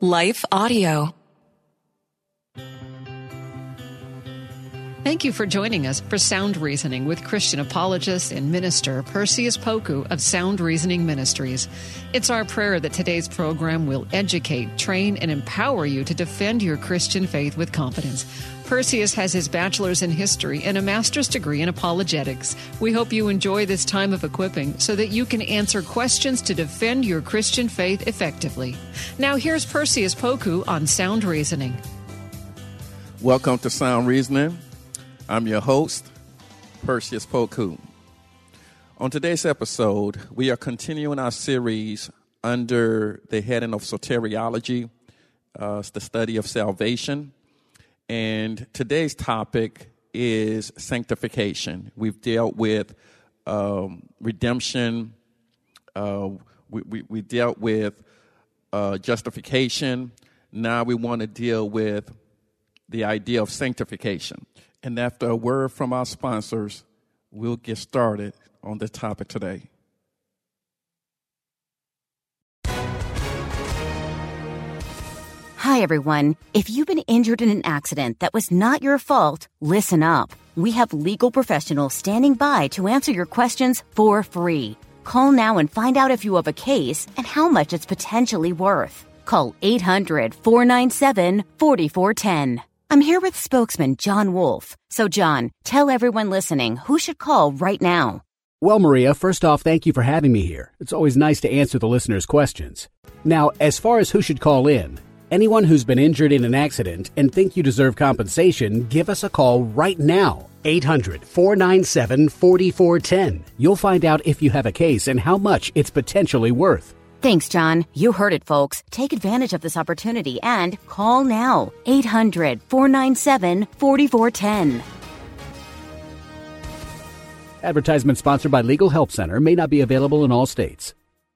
Life Audio. Thank you for joining us for Sound Reasoning with Christian apologist and minister Perseus Poku of Sound Reasoning Ministries. It's our prayer that today's program will educate, train, and empower you to defend your Christian faith with confidence. Perseus has his bachelor's in history and a master's degree in apologetics. We hope you enjoy this time of equipping so that you can answer questions to defend your Christian faith effectively. Now here's Perseus Poku on Sound Reasoning. Welcome to Sound Reasoning. I'm your host, Perseus Poku. On today's episode, we are continuing our series under the heading of soteriology, the study of salvation. And today's topic is sanctification. We've dealt with redemption. We dealt with justification. Now we want to deal with the idea of sanctification. And after a word from our sponsors, we'll get started on the topic today. Hi, everyone. If you've been injured in an accident that was not your fault, listen up. We have legal professionals standing by to answer your questions for free. Call now and find out if you have a case and how much it's potentially worth. Call 800-497-4410. I'm here with spokesman John Wolf. So, John, tell everyone listening who should call right now. Well, Maria, first off, thank you for having me here. It's always nice to answer the listeners' questions. Now, as far as who should call in, anyone who's been injured in an accident and think you deserve compensation, give us a call right now. 800-497-4410. You'll find out if you have a case and how much it's potentially worth. Thanks, John. You heard it, folks. Take advantage of this opportunity and call now. 800-497-4410. Advertisement sponsored by Legal Help Center. May not be available in all states.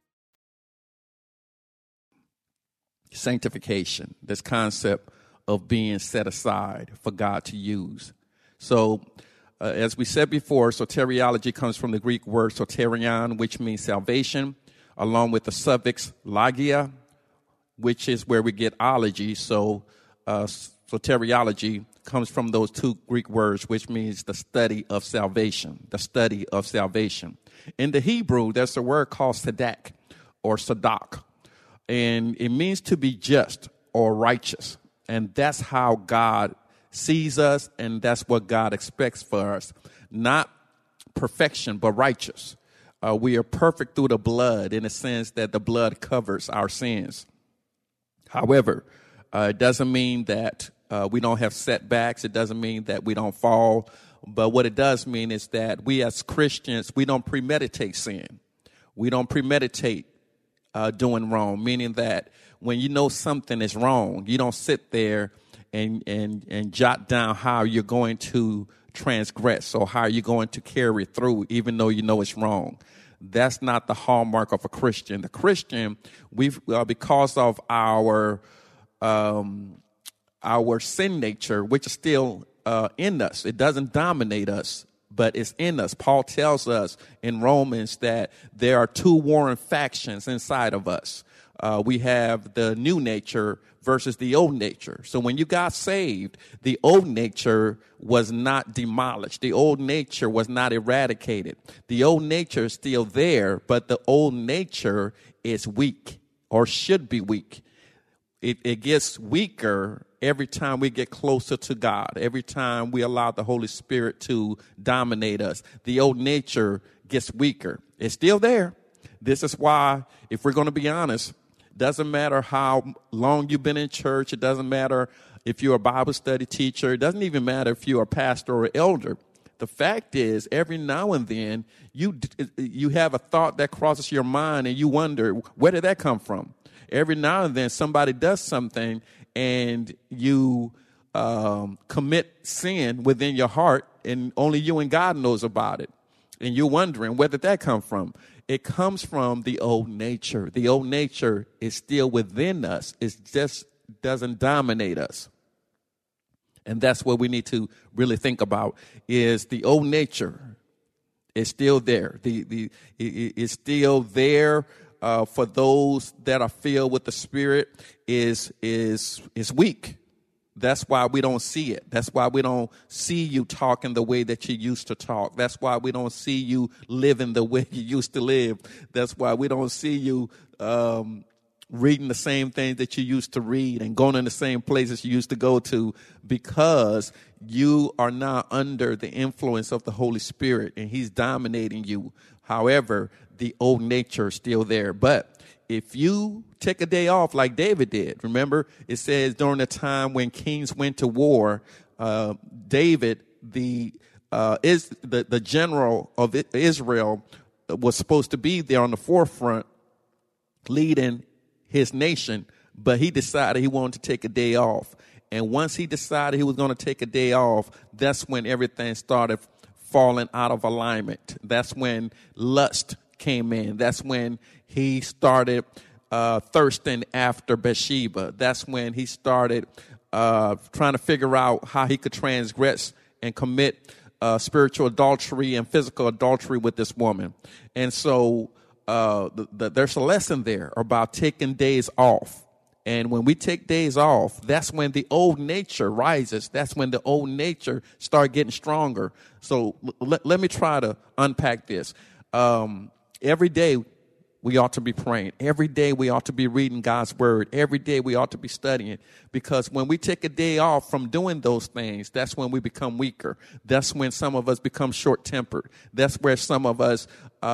Sanctification, this concept of being set aside for God to use. So, as we said before, soteriology comes from the Greek word soterion, which means salvation, along with the suffix logia, which is where we get ology. So soteriology comes from those two Greek words, which means the study of salvation, the study of salvation. In the Hebrew, there's a word called sadak or sadak, and it means to be just or righteous. And that's how God sees us, and that's what God expects for us. Not perfection, but righteous. We are perfect through the blood in the sense that the blood covers our sins. However, it doesn't mean that we don't have setbacks. It doesn't mean that we don't fall. But what it does mean is that we as Christians, we don't premeditate sin. We don't premeditate doing wrong, meaning that when you know something is wrong, you don't sit there and jot down how you're going to transgress or how you're going to carry through, even though you know it's wrong. That's not the hallmark of a Christian. The Christian, we've because of our sin nature, which is still in us. It doesn't dominate us, but it's in us. Paul tells us in Romans that there are two warring factions inside of us. We have the new nature versus the old nature. So when you got saved, the old nature was not demolished. The old nature was not eradicated. The old nature is still there, but the old nature is weak or should be weak. It gets weaker every time we get closer to God, every time we allow the Holy Spirit to dominate us. The old nature gets weaker. It's still there. This is why, if we're going to be honest, doesn't matter how long you've been in church. It doesn't matter if you're a Bible study teacher. It doesn't even matter if you're a pastor or elder. The fact is, every now and then, you have a thought that crosses your mind and you wonder, where did that come from? Every now and then, somebody does something and you commit sin within your heart and only you and God knows about it. And you're wondering, where did that come from? It comes from the old nature. The old nature is still within us. It just doesn't dominate us. And that's what we need to really think about, is the old nature is still there. It's still there for those that are filled with the Spirit is weak. That's why we don't see it. That's why we don't see you talking the way that you used to talk. That's why we don't see you living the way you used to live. That's why we don't see you reading the same things that you used to read and going in the same places you used to go to, because you are now under the influence of the Holy Spirit and he's dominating you. However, the old nature is still there. But if you take a day off like David did, remember it says during the time when kings went to war, David, the general of Israel, was supposed to be there on the forefront leading his nation, but he decided he wanted to take a day off. And once he decided he was going to take a day off, that's when everything started falling out of alignment. That's when lust came in. That's when he started thirsting after Bathsheba. That's when he started trying to figure out how he could transgress and commit spiritual adultery and physical adultery with this woman. And so there's a lesson there about taking days off. And when we take days off, that's when the old nature rises. That's when the old nature start getting stronger. So let me try to unpack this. Every day we ought to be praying. Every day we ought to be reading God's word. Every day we ought to be studying, because when we take a day off from doing those things, that's when we become weaker. That's when some of us become short-tempered. That's where some of us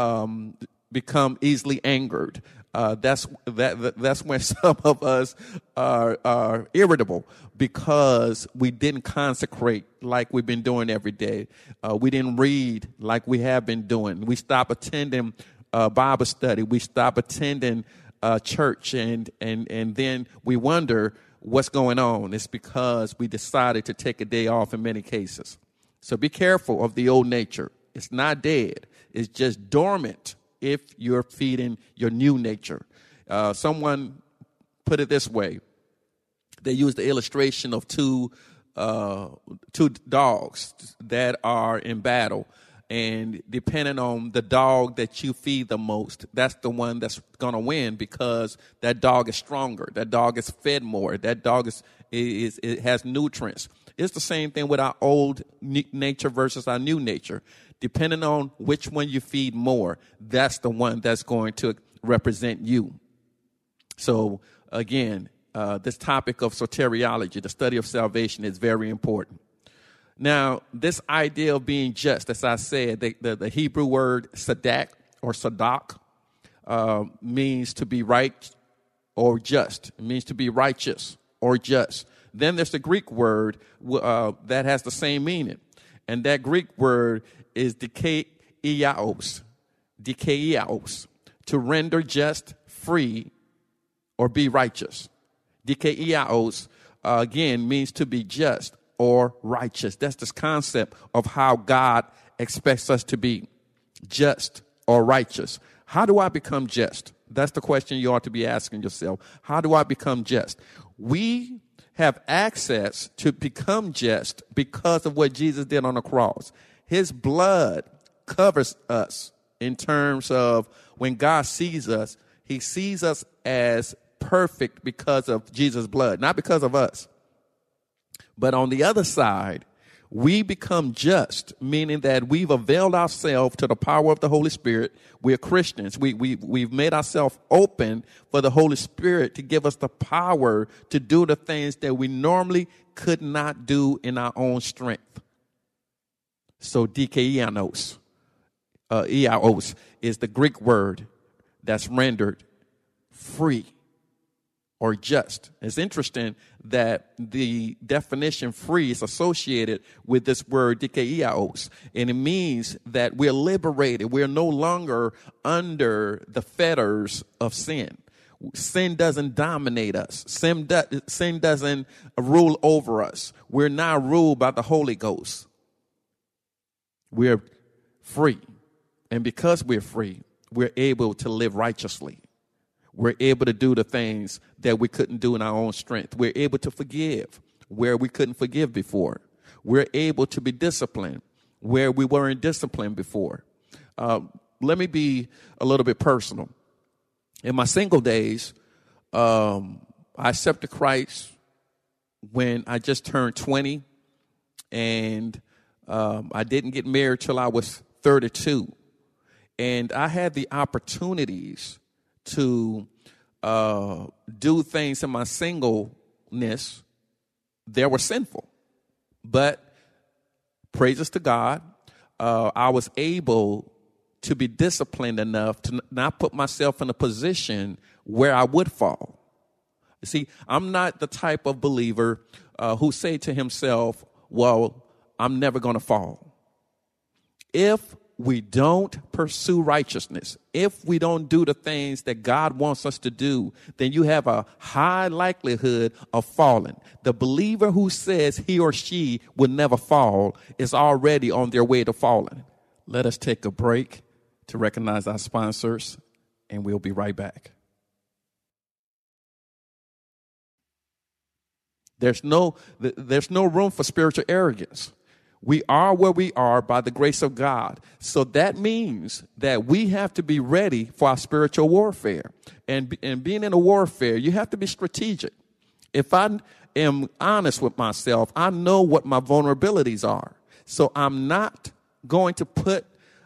become easily angered. That's when some of us are irritable, because we didn't consecrate like we've been doing every day. We didn't read like we have been doing. We stopped attending Bible study. We stopped attending church, and then we wonder what's going on. It's because we decided to take a day off in many cases. So be careful of the old nature. It's not dead. It's just dormant if you're feeding your new nature. Someone put it this way. They used the illustration of two dogs that are in battle. And depending on the dog that you feed the most, that's the one that's going to win, because that dog is stronger. That dog is fed more. That dog it has nutrients. It's the same thing with our old nature versus our new nature. Depending on which one you feed more, that's the one that's going to represent you. So again, this topic of soteriology, the study of salvation, is very important. Now, this idea of being just, as I said, the Hebrew word sadak or sadak means to be right or just. It means to be righteous or just. Then there's the Greek word that has the same meaning. And that Greek word is dikaios, to render just, free, or be righteous. Dikaios, again, means to be just or righteous. That's this concept of how God expects us to be, just or righteous. How do I become just? That's the question you ought to be asking yourself. How do I become just? We have access to become just because of what Jesus did on the cross. His blood covers us in terms of when God sees us, he sees us as perfect because of Jesus' blood, not because of us. But on the other side, we become just, meaning that we've availed ourselves to the power of the Holy Spirit. We're Christians. We've made ourselves open for the Holy Spirit to give us the power to do the things that we normally could not do in our own strength. So dikaios, ios, is the Greek word that's rendered free or just. It's interesting that the definition free is associated with this word dikaios, and it means that we're liberated. We're no longer under the fetters of sin. Sin doesn't dominate us. Sin doesn't rule over us. We're now ruled by the Holy Ghost. We're free. And because we're free, we're able to live righteously. We're able to do the things that we couldn't do in our own strength. We're able to forgive where we couldn't forgive before. We're able to be disciplined where we weren't disciplined before. Let me be a little bit personal. In my single days, I accepted Christ when I just turned 20, and I didn't get married till I was 32. And I had the opportunities to do things in my singleness that were sinful. But praises to God, I was able to be disciplined enough to not put myself in a position where I would fall. You see, I'm not the type of believer who say to himself, well, I'm never going to fall. If we don't pursue righteousness, if we don't do the things that God wants us to do, then you have a high likelihood of falling. The believer who says he or she will never fall is already on their way to falling. Let us take a break to recognize our sponsors, and we'll be right back. There's no room for spiritual arrogance. We are where we are by the grace of God. So that means that we have to be ready for our spiritual warfare. And being in a warfare, you have to be strategic. If I am honest with myself, I know what my vulnerabilities are. So I'm not going to put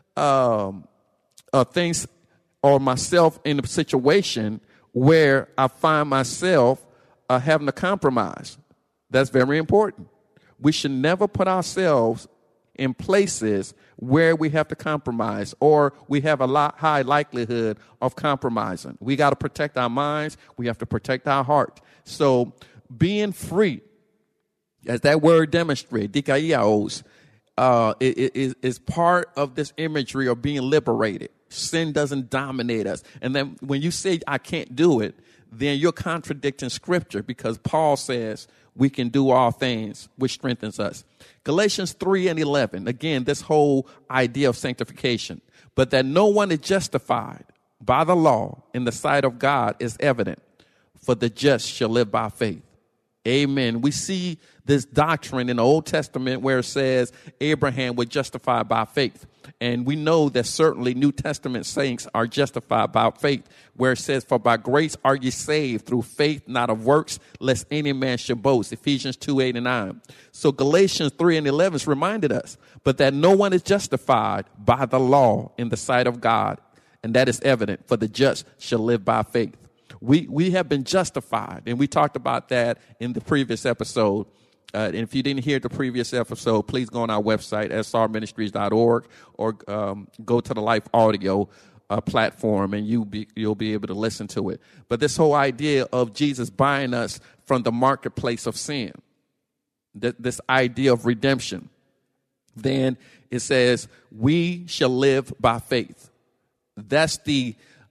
things or myself in a situation where I find myself having to compromise. That's very important. We should never put ourselves in places where we have to compromise or we have a high likelihood of compromising. We got to protect our minds. We have to protect our heart. So being free, as that word demonstrates, dikaios, is part of this imagery of being liberated. Sin doesn't dominate us. And then when you say I can't do it, then you're contradicting Scripture, because Paul says we can do all things which strengthens us. Galatians 3:11, again, this whole idea of sanctification. But that no one is justified by the law in the sight of God is evident, for the just shall live by faith. Amen. We see this doctrine in the Old Testament where it says Abraham was justified by faith. And we know that certainly New Testament saints are justified by faith, where it says, for by grace are ye saved through faith, not of works, lest any man should boast. Ephesians 2:8-9. So Galatians 3:11 reminded us, but that no one is justified by the law in the sight of God. And that is evident, for the just shall live by faith. We have been justified, and we talked about that in the previous episode. And if you didn't hear the previous episode, please go on our website, srministries.org, or go to the Life Audio platform, and you'll be able to listen to it. But this whole idea of Jesus buying us from the marketplace of sin, this idea of redemption, then it says we shall live by faith. That's the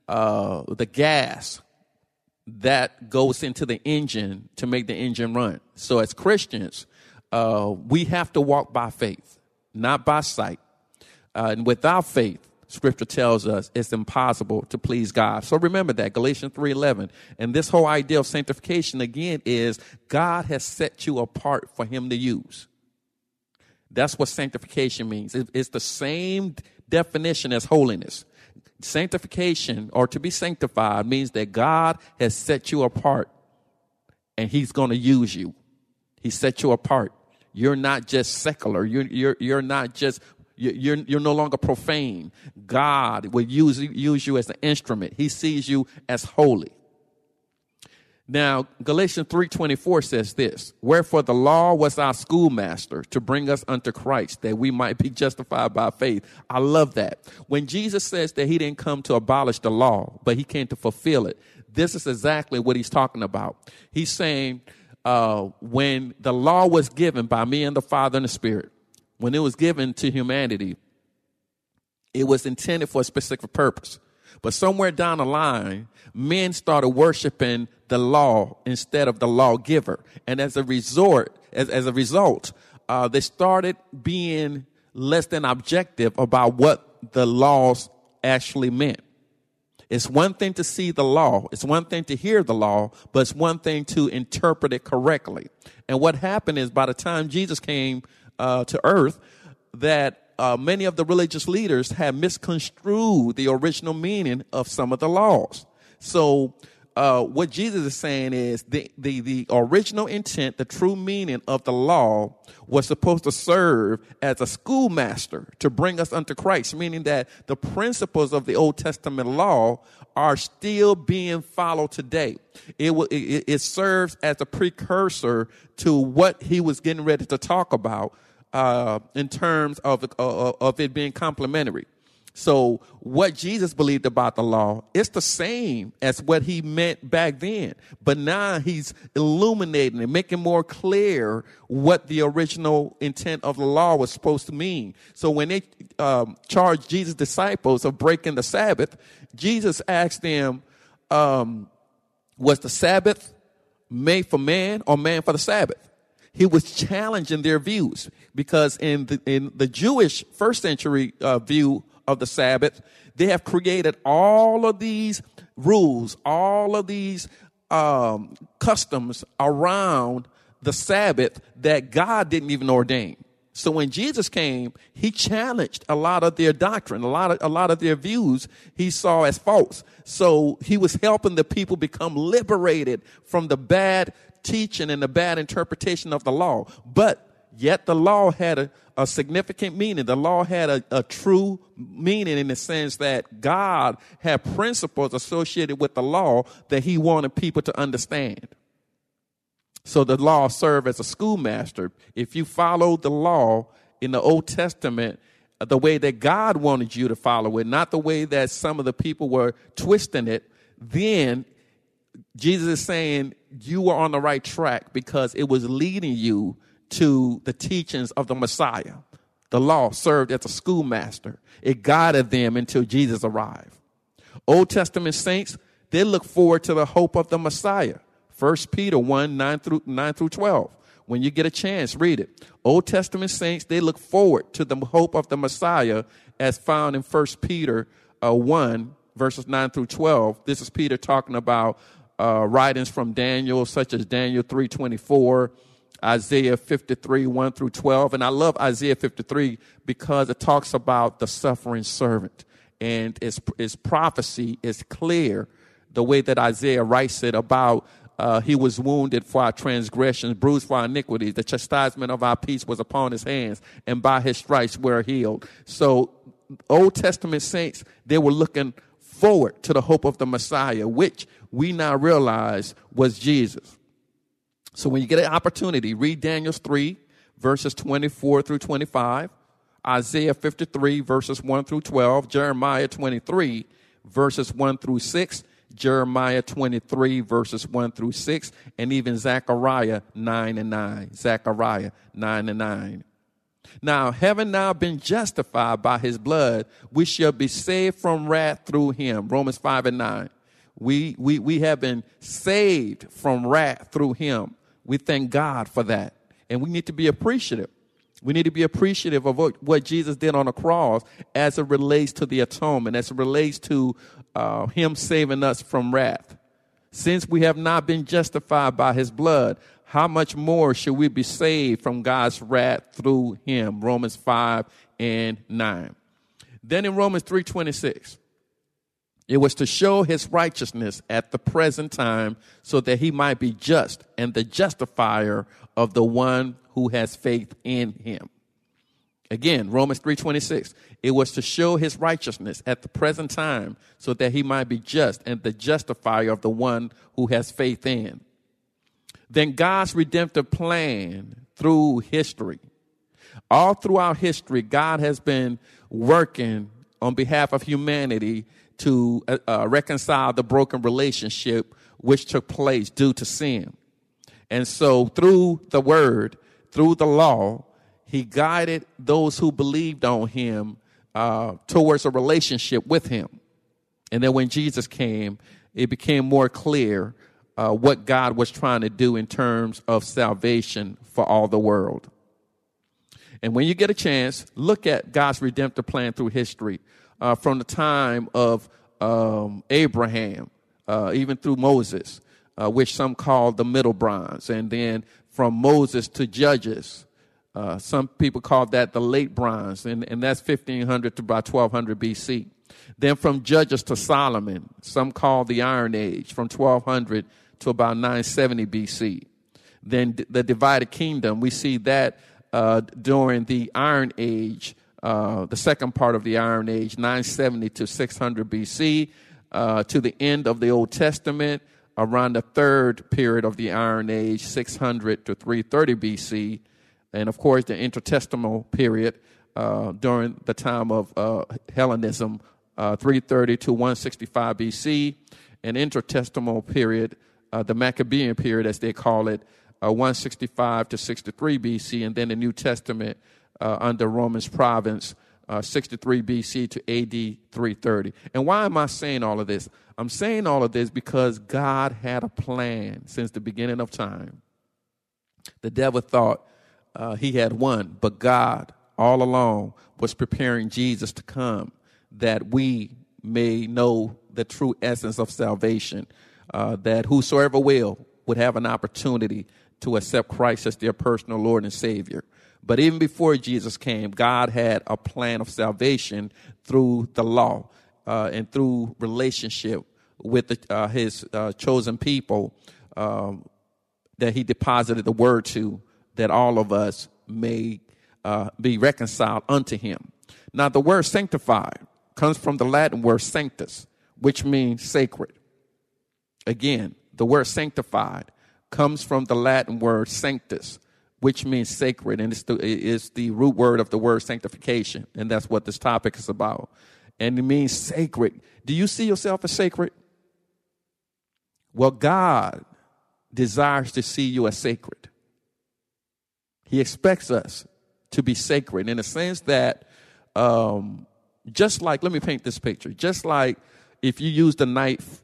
gas that goes into the engine to make the engine run. So as Christians, we have to walk by faith, not by sight. And without faith, Scripture tells us it's impossible to please God. So remember that, Galatians 3:11. And this whole idea of sanctification, again, is God has set you apart for him to use. That's what sanctification means. It's the same definition as holiness. Sanctification, or to be sanctified, means that God has set you apart and he's going to use you. He set you apart. You're not just secular. You're not just, you're no longer profane. God will use you as an instrument. He sees you as holy. Now, Galatians 3:24 says this, wherefore the law was our schoolmaster to bring us unto Christ, that we might be justified by faith. I love that. When Jesus says that he didn't come to abolish the law, but he came to fulfill it, this is exactly what he's talking about. He's saying when the law was given by me and the Father and the Spirit, when it was given to humanity, it was intended for a specific purpose. But somewhere down the line, men started worshiping the law instead of the lawgiver. And as a result, they started being less than objective about what the laws actually meant. It's one thing to see the law. It's one thing to hear the law, but it's one thing to interpret it correctly. And what happened is by the time Jesus came to earth, that many of the religious leaders had misconstrued the original meaning of some of the laws. So what Jesus is saying is the original intent, the true meaning of the law was supposed to serve as a schoolmaster to bring us unto Christ, meaning that the principles of the Old Testament law are still being followed today. It serves as a precursor to what he was getting ready to talk about in terms of it being complementary. So what Jesus believed about the law, it's the same as what he meant back then. But now he's illuminating and making more clear what the original intent of the law was supposed to mean. So when they charged Jesus' disciples of breaking the Sabbath, Jesus asked them, was the Sabbath made for man or man for the Sabbath? He was challenging their views because in the Jewish first century view of the Sabbath, they have created all of these rules, all of these customs around the Sabbath that God didn't even ordain. So when Jesus came, he challenged a lot of their doctrine, a lot of their views he saw as false. So he was helping the people become liberated from the bad teaching and the bad interpretation of the law. But yet the law had a significant meaning. The law had a true meaning in the sense that God had principles associated with the law that he wanted people to understand. So the law served as a schoolmaster. If you followed the law in the Old Testament the way that God wanted you to follow it, not the way that some of the people were twisting it, then Jesus is saying you were on the right track because it was leading you to the teachings of the Messiah. The law served as a schoolmaster. It guided them until Jesus arrived. Old Testament saints, they look forward to the hope of the Messiah. 1 Peter 1, 9 through 12. When you get a chance, read it. Old Testament saints, they look forward to the hope of the Messiah as found in 1 Peter 1, verses 9 through 12. This is Peter talking about writings from Daniel, such as Daniel 3:24, Isaiah 53, 1 through 12. And I love Isaiah 53 because it talks about the suffering servant. And its prophecy is clear, the way that Isaiah writes it about he was wounded for our transgressions, bruised for our iniquities. The chastisement of our peace was upon his hands, and by his stripes we're healed. So Old Testament saints, they were looking forward to the hope of the Messiah, which we now realize was Jesus. So when you get an opportunity, read Daniel 3, verses 24 through 25, Isaiah 53, verses 1 through 12, Jeremiah 23, verses 1 through 6, Jeremiah 23, verses 1 through 6, and even Zechariah 9 and 9. Zechariah 9 and 9. Now, having now been justified by his blood, we shall be saved from wrath through him. Romans 5 and 9. We have been saved from wrath through him. We thank God for that. And we need to be appreciative. We need to be appreciative of what Jesus did on the cross as it relates to the atonement, as it relates to him saving us from wrath. Since we have not been justified by his blood, how much more should we be saved from God's wrath through him? Romans 5 and 9. Then in Romans 3:26, it was to show his righteousness at the present time so that he might be just and the justifier of the one who has faith in him. Again, Romans 3:26, it was to show his righteousness at the present time so that he might be just and the justifier of the one who has faith in. Then God's redemptive plan through history. All throughout history, God has been working on behalf of humanity to reconcile the broken relationship which took place due to sin. And so through the word, through the law, he guided those who believed on him towards a relationship with him. And then when Jesus came, it became more clear what God was trying to do in terms of salvation for all the world. And when you get a chance, look at God's redemptive plan through history from the time of Abraham, even through Moses, which some call the Middle Bronze, and then from Moses to Judges. Some people call that the Late Bronze, and that's 1500 to about 1200 BC. Then from Judges to Solomon, some call the Iron Age, from 1200 to about 970 BC. Then the divided kingdom, we see that during the Iron Age, the second part of the Iron Age, 970 to 600 BC, to the end of the Old Testament, around the third period of the Iron Age, 600 to 330 BC, and of course the intertestamental period during the time of Hellenism, 330 to 165 BC, an intertestamental period, the Maccabean period as they call it, 165 to 63 BC, and then the New Testament under Roman's province, 63 BC to AD 330. And why am I saying all of this? I'm saying all of this because God had a plan since the beginning of time. The devil thought he had won, but God all along was preparing Jesus to come that we may know the true essence of salvation, that whosoever would have an opportunity to accept Christ as their personal Lord and Savior. But even before Jesus came, God had a plan of salvation through the law and through relationship with his chosen people that he deposited the word to, that all of us may be reconciled unto him. Now, the word sanctified comes from the Latin word sanctus, which means sacred. Again, the word sanctified comes from the Latin word sanctus, which means sacred, and it's the root word of the word sanctification, and that's what this topic is about. And it means sacred. Do you see yourself as sacred? Well, God desires to see you as sacred. He expects us to be sacred in the sense that just like, let me paint this picture, just like if you used a knife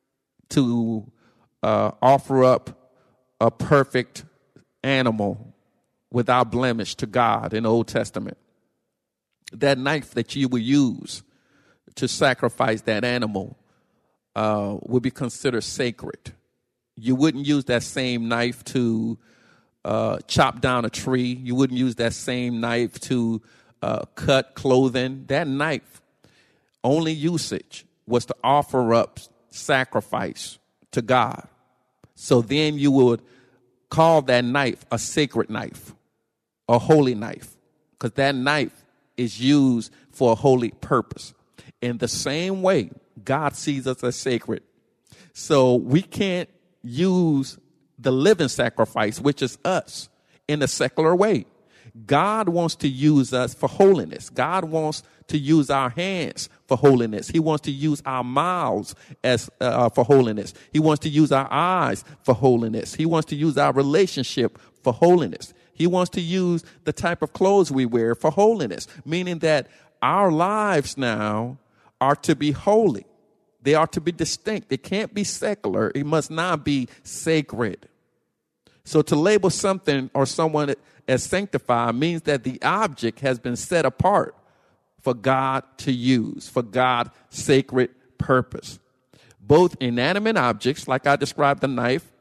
to offer up a perfect animal without blemish to God in the Old Testament, that knife that you would use to sacrifice that animal would be considered sacred. You wouldn't use that same knife to chop down a tree. You wouldn't use that same knife to cut clothing. That knife, only usage was to offer up sacrifice to God. So then you would call that knife a sacred knife, a holy knife, because that knife is used for a holy purpose. In the same way, God sees us as sacred. So we can't use the living sacrifice, which is us, in a secular way. God wants to use us for holiness. God wants to use our hands for holiness. He wants to use our mouths as for holiness. He wants to use our eyes for holiness. He wants to use our relationship for holiness. He wants to use the type of clothes we wear for holiness, meaning that our lives now are to be holy. They are to be distinct. It can't be secular. It must not be sacred. So to label something or someone as sanctified means that the object has been set apart for God to use, for God's sacred purpose. Both inanimate objects, like I described the knife,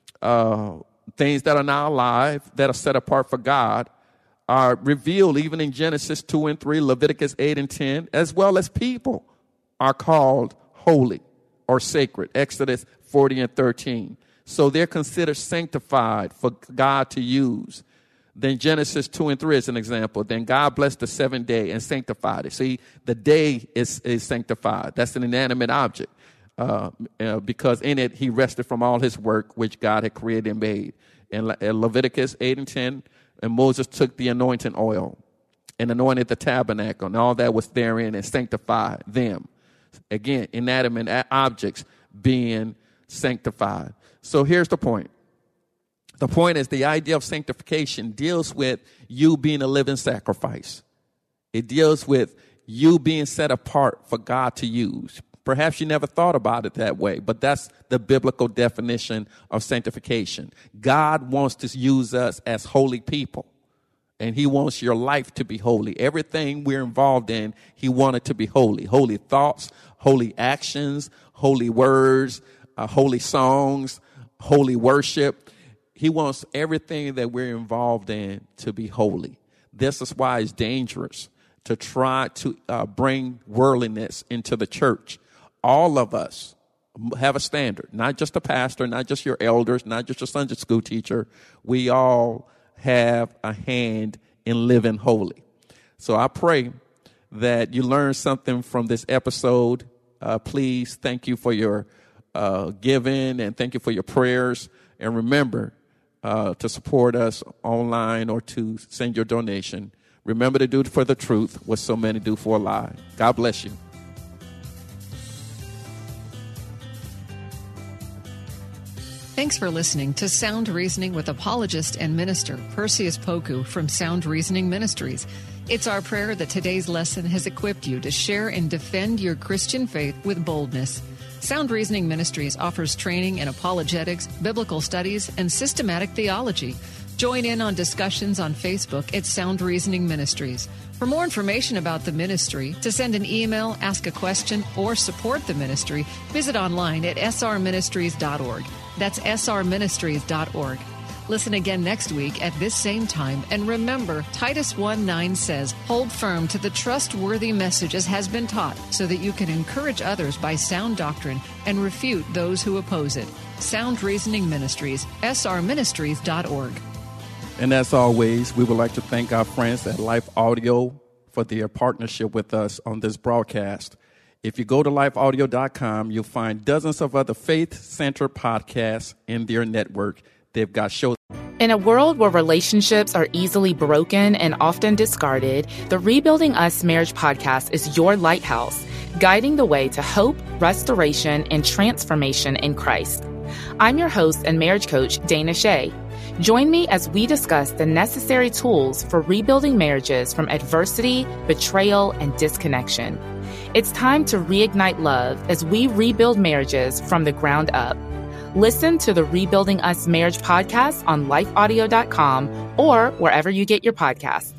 things that are now alive, that are set apart for God, are revealed even in Genesis 2 and 3, Leviticus 8 and 10, as well as people are called holy or sacred, Exodus 40 and 13. So they're considered sanctified for God to use. Then Genesis 2 and 3 is an example. Then God blessed the seventh day and sanctified it. See, the day is sanctified. That's an inanimate object because in it he rested from all his work which God had created and made. In Leviticus 8 and 10, and Moses took the anointing oil and anointed the tabernacle and all that was therein and sanctified them. Again, inanimate objects being sanctified. So here's the point. The point is the idea of sanctification deals with you being a living sacrifice. It deals with you being set apart for God to use. Perhaps you never thought about it that way, but that's the biblical definition of sanctification. God wants to use us as holy people, and he wants your life to be holy. Everything we're involved in, he wanted to be holy. Holy thoughts, holy actions, holy words, holy songs, holy worship. He wants everything that we're involved in to be holy. This is why it's dangerous to try to bring worldliness into the church. All of us have a standard, not just the pastor, not just your elders, not just your Sunday school teacher. We all have a hand in living holy. So I pray that you learned something from this episode. Please, thank you for your giving, and thank you for your prayers. And remember to support us online or to send your donation. Remember to do for the truth what so many do for a lie. God bless you. Thanks for listening to Sound Reasoning with apologist and minister Perseus Poku from Sound Reasoning Ministries. It's our prayer that today's lesson has equipped you to share and defend your Christian faith with boldness. Sound Reasoning Ministries offers training in apologetics, biblical studies, and systematic theology. Join in on discussions on Facebook at Sound Reasoning Ministries. For more information about the ministry, to send an email, ask a question, or support the ministry, visit online at srministries.org. That's srministries.org. Listen again next week at this same time. And remember, Titus 1:9 says, hold firm to the trustworthy message as has been taught, so that you can encourage others by sound doctrine and refute those who oppose it. Sound Reasoning Ministries, srministries.org. And as always, we would like to thank our friends at Life Audio for their partnership with us on this broadcast. If you go to lifeaudio.com, you'll find dozens of other faith-centered podcasts in their network. They've got shows. In a world where relationships are easily broken and often discarded, the Rebuilding Us Marriage podcast is your lighthouse, guiding the way to hope, restoration, and transformation in Christ. I'm your host and marriage coach, Dana Shea. Join me as we discuss the necessary tools for rebuilding marriages from adversity, betrayal, and disconnection. It's time to reignite love as we rebuild marriages from the ground up. Listen to the Rebuilding Us Marriage podcast on lifeaudio.com or wherever you get your podcasts.